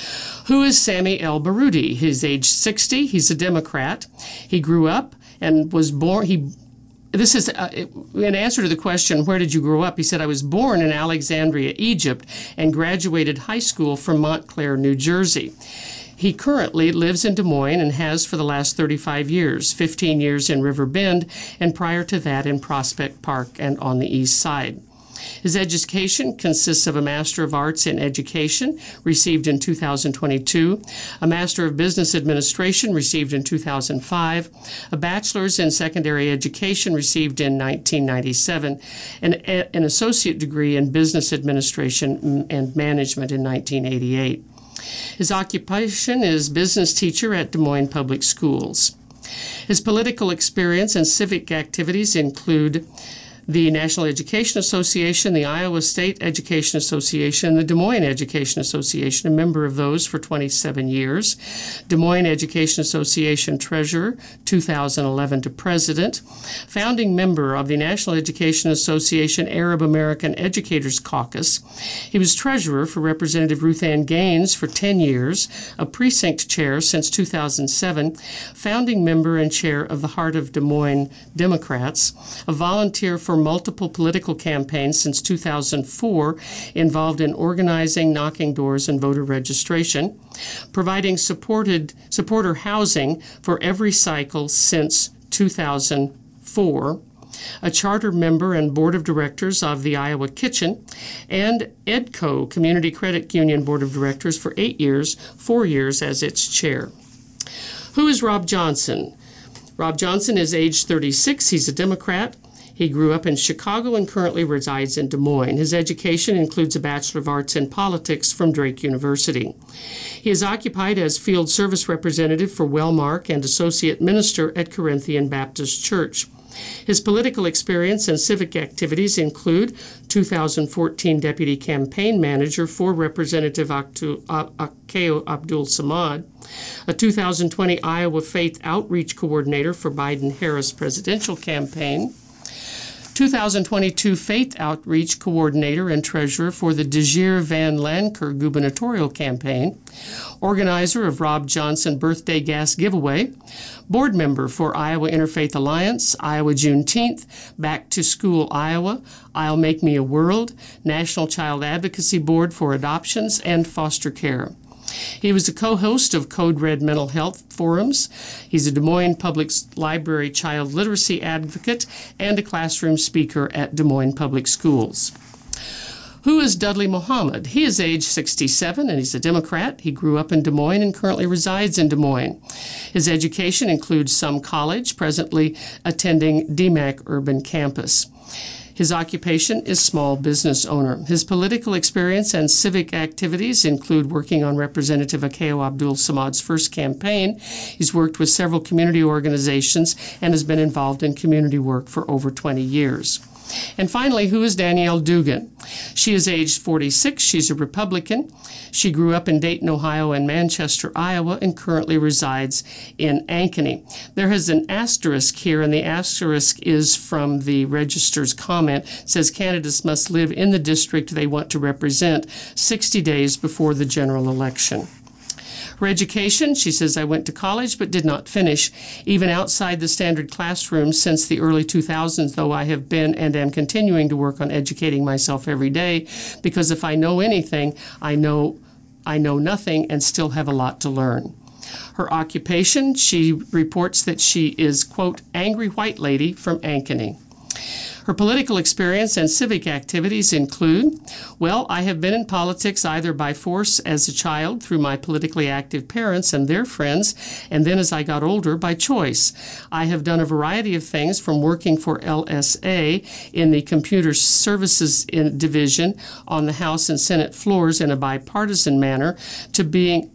Who is Sami El Baroudi? He's age sixty. He's a Democrat. He grew up and was born. He This is uh, in answer to the question, where did you grow up? He said, I was born in Alexandria, Egypt, and graduated high school from Montclair, New Jersey. He currently lives in Des Moines and has for the last thirty-five years, fifteen years in Riverbend, and prior to that in Prospect Park and on the east side. His education consists of a Master of Arts in Education, received in two thousand twenty-two, a Master of Business Administration, received in two thousand five, a Bachelor's in Secondary Education, received in nineteen ninety-seven, and an Associate Degree in Business Administration and Management in nineteen eighty-eight. His occupation is business teacher at Des Moines Public Schools. His political experience and civic activities include the National Education Association, the Iowa State Education Association, and the Des Moines Education Association, a member of those for twenty-seven years. Des Moines Education Association Treasurer, two thousand eleven to President. Founding member of the National Education Association Arab American Educators Caucus. He was Treasurer for Representative Ruth Ann Gaines for ten years, a precinct chair since two thousand seven, founding member and chair of the Heart of Des Moines Democrats, a volunteer for multiple political campaigns since two thousand four, involved in organizing, knocking doors, and voter registration, providing supported supporter housing for every cycle since two thousand four, a charter member and board of directors of the Iowa Kitchen, and EDCO, Community Credit Union Board of Directors, for eight years, four years as its chair. Who is Rob Johnson? Rob Johnson is age thirty-six. He's a Democrat. He grew up in Chicago and currently resides in Des Moines. His education includes a Bachelor of Arts in Politics from Drake University. He is occupied as Field Service Representative for Wellmark and Associate Minister at Corinthian Baptist Church. His political experience and civic activities include two thousand fourteen Deputy Campaign Manager for Representative Akeo Abdul Samad, a two thousand twenty Iowa Faith Outreach Coordinator for Biden-Harris Presidential Campaign, two thousand twenty-two Faith Outreach Coordinator and Treasurer for the DeGere Van Lanker Gubernatorial Campaign, organizer of Rob Johnson Birthday Gas Giveaway, board member for Iowa Interfaith Alliance, Iowa Juneteenth, Back to School Iowa, I'll Make Me a World, National Child Advocacy Board for Adoptions and Foster Care. He was a co-host of Code Red Mental Health Forums. He's a Des Moines Public Library child literacy advocate and a classroom speaker at Des Moines Public Schools. Who is Dudley Mohammed? He is age sixty-seven and he's a Democrat. He grew up in Des Moines and currently resides in Des Moines. His education includes some college, presently attending D MAC Urban Campus. His occupation is small business owner. His political experience and civic activities include working on Representative Akeo Abdul Samad's first campaign. He's worked with several community organizations and has been involved in community work for over twenty years. And finally, who is Danielle Dugan? She is age forty-six. She's a Republican. She grew up in Dayton, Ohio and Manchester, Iowa, and currently resides in Ankeny. There is an asterisk here, and the asterisk is from the Register's comment. It says candidates must live in the district they want to represent sixty days before the general election. Her education, she says, I went to college but did not finish. Even outside the standard classroom since the early two thousands, though, I have been and am continuing to work on educating myself every day, because if I know anything, I know I know nothing and still have a lot to learn. Her occupation, she reports that she is, quote, angry white lady from Ankeny. Her political experience and civic activities include, well, I have been in politics either by force as a child through my politically active parents and their friends, and then as I got older by choice. I have done a variety of things, from working for L S A in the Computer Services Division on the House and Senate floors in a bipartisan manner to being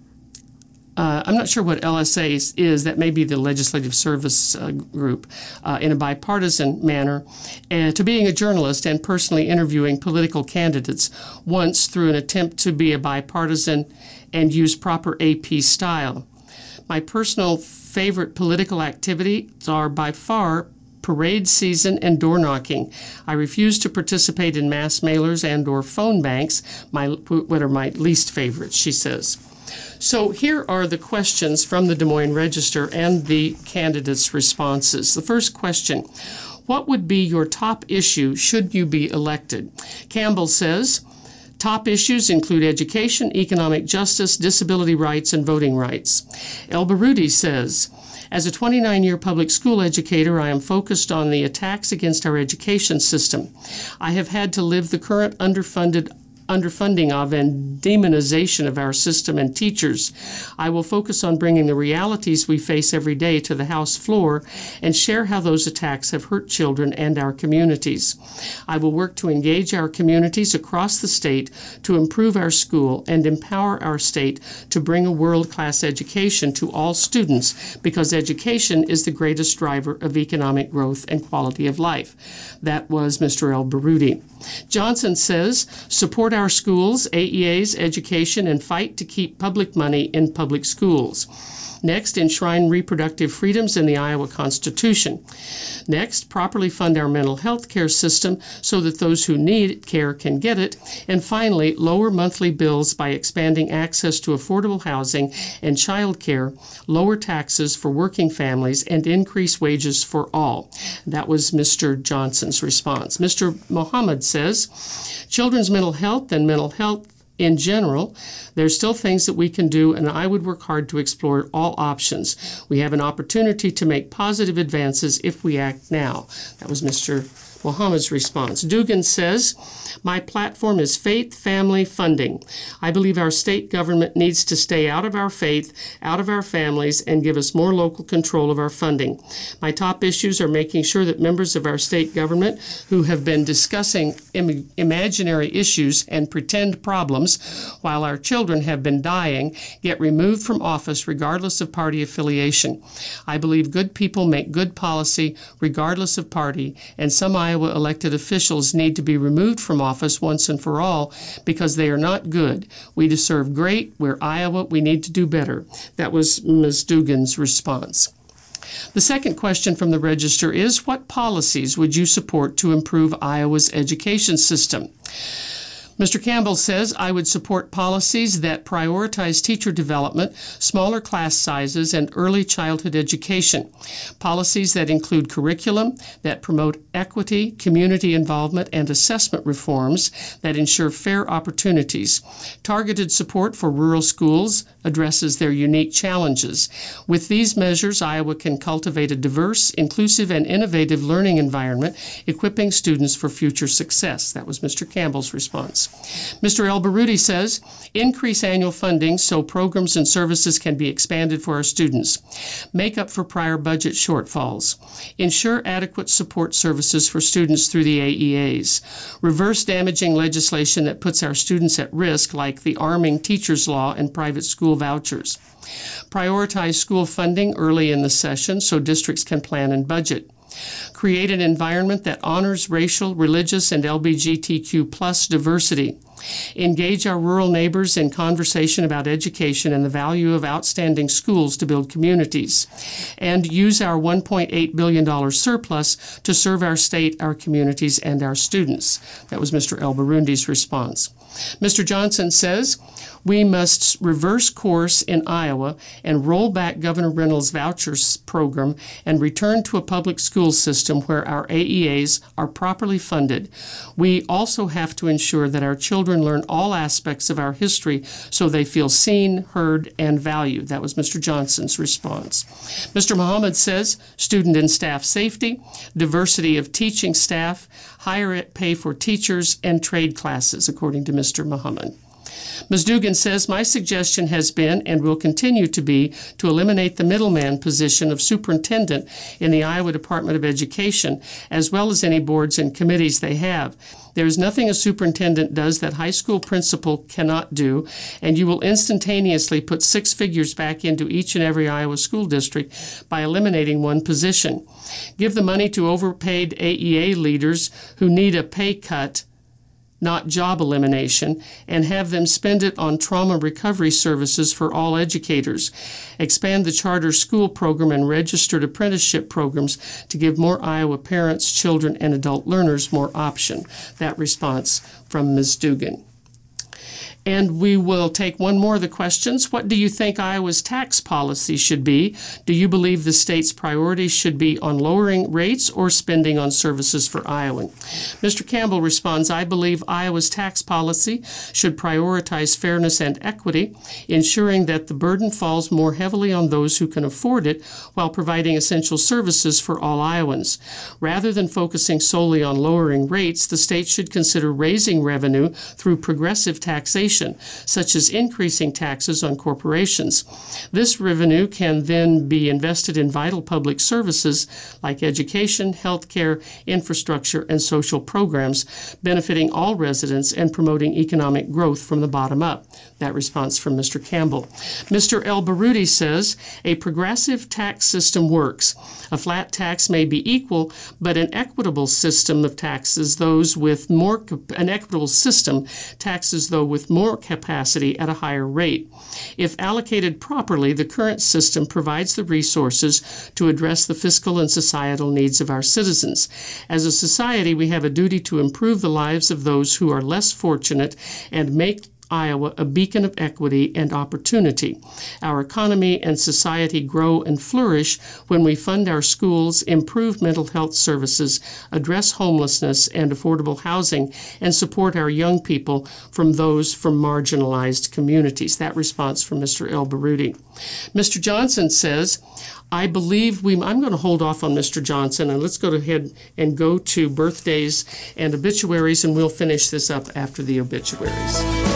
Uh, I'm not sure what L S A is. That may be the Legislative Service uh, Group, uh, in a bipartisan manner, and to being a journalist and personally interviewing political candidates, once through an attempt to be a bipartisan and use proper A P style. My personal favorite political activities are by far parade season and door knocking. I refuse to participate in mass mailers and or phone banks, my, what are my least favorites, she says. So here are the questions from the Des Moines Register and the candidates' responses. The first question, what would be your top issue should you be elected? Campbell says, top issues include education, economic justice, disability rights, and voting rights. El Baroudi says, as a twenty-nine-year public school educator, I am focused on the attacks against our education system. I have had to live the current underfunded underfunding of and demonization of our system and teachers. I will focus on bringing the realities we face every day to the House floor and share how those attacks have hurt children and our communities. I will work to engage our communities across the state to improve our school and empower our state to bring a world-class education to all students, because education is the greatest driver of economic growth and quality of life. That was Mister El Baroudi. Johnson says, support our schools, A E As, education, and fight to keep public money in public schools. Next, enshrine reproductive freedoms in the Iowa Constitution. Next, properly fund our mental health care system so that those who need care can get it. And finally, lower monthly bills by expanding access to affordable housing and child care, lower taxes for working families, and increase wages for all. That was Mister Johnson's response. Mister Mohammed says, children's mental health and mental health in general, there's still things that we can do, and I would work hard to explore all options. We have an opportunity to make positive advances if we act now. That was Mister Mohammed's response. Dugan says, my platform is faith, family, funding. I believe our state government needs to stay out of our faith, out of our families, and give us more local control of our funding. My top issues are making sure that members of our state government who have been discussing im- imaginary issues and pretend problems while our children have been dying get removed from office regardless of party affiliation. I believe good people make good policy regardless of party, and some Iowa elected officials need to be removed from office once and for all because they are not good. We deserve great. We're Iowa. We need to do better. That was Miz Dugan's response. The second question from the Register is, what policies would you support to improve Iowa's education system? Mister Campbell says, I would support policies that prioritize teacher development, smaller class sizes, and early childhood education. Policies that include curriculum, that promote equity, community involvement, and assessment reforms that ensure fair opportunities. Targeted support for rural schools addresses their unique challenges. With these measures, Iowa can cultivate a diverse, inclusive, and innovative learning environment, equipping students for future success. That was Mister Campbell's response. Mister El-Baroudi says, increase annual funding so programs and services can be expanded for our students. Make up for prior budget shortfalls. Ensure adequate support services for students through the A E As. Reverse damaging legislation that puts our students at risk, like the arming teachers law and private school vouchers. Prioritize school funding early in the session so districts can plan and budget. Create an environment that honors racial, religious, and L G B T Q plus diversity. Engage our rural neighbors in conversation about education and the value of outstanding schools to build communities. And use our one point eight billion dollars surplus to serve our state, our communities, and our students. That was Mister El-Barundi's response. Mister Johnson says, we must reverse course in Iowa and roll back Governor Reynolds' vouchers program and return to a public school system where our A E As are properly funded. We also have to ensure that our children learn all aspects of our history so they feel seen, heard, and valued. That was Mister Johnson's response. Mister Mohammed says, student and staff safety, diversity of teaching staff, higher pay for teachers, and trade classes, according to Mister Mohammed. Miz Dugan says, my suggestion has been and will continue to be to eliminate the middleman position of superintendent in the Iowa Department of Education, as well as any boards and committees they have. There is nothing a superintendent does that high school principal cannot do, and you will instantaneously put six figures back into each and every Iowa school district by eliminating one position. Give the money to overpaid A E A leaders who need a pay cut, not job elimination, and have them spend it on trauma recovery services for all educators. Expand the charter school program and registered apprenticeship programs to give more Iowa parents, children, and adult learners more option. That response from Miz Dugan. And we will take one more of the questions. What do you think Iowa's tax policy should be? Do you believe the state's priorities should be on lowering rates or spending on services for Iowans? Mister Campbell responds, I believe Iowa's tax policy should prioritize fairness and equity, ensuring that the burden falls more heavily on those who can afford it while providing essential services for all Iowans. Rather than focusing solely on lowering rates, the state should consider raising revenue through progressive taxation, such as increasing taxes on corporations. This revenue can then be invested in vital public services like education, health care, infrastructure, and social programs, benefiting all residents and promoting economic growth from the bottom up. That response from Mister Campbell. Mister El-Baroudi says, a progressive tax system works. A flat tax may be equal, but an equitable system of taxes those with more an equitable system taxes those with more more capacity at a higher rate. If allocated properly, the current system provides the resources to address the fiscal and societal needs of our citizens. As a society, we have a duty to improve the lives of those who are less fortunate and make Iowa a beacon of equity and opportunity. Our economy and society grow and flourish when we fund our schools, improve mental health services, address homelessness and affordable housing, and support our young people from those from marginalized communities. That response from Mister El Baroudi. Mister Johnson says, I believe we, I'm going to hold off on Mister Johnson, and let's go ahead and go to birthdays and obituaries, and we'll finish this up after the obituaries.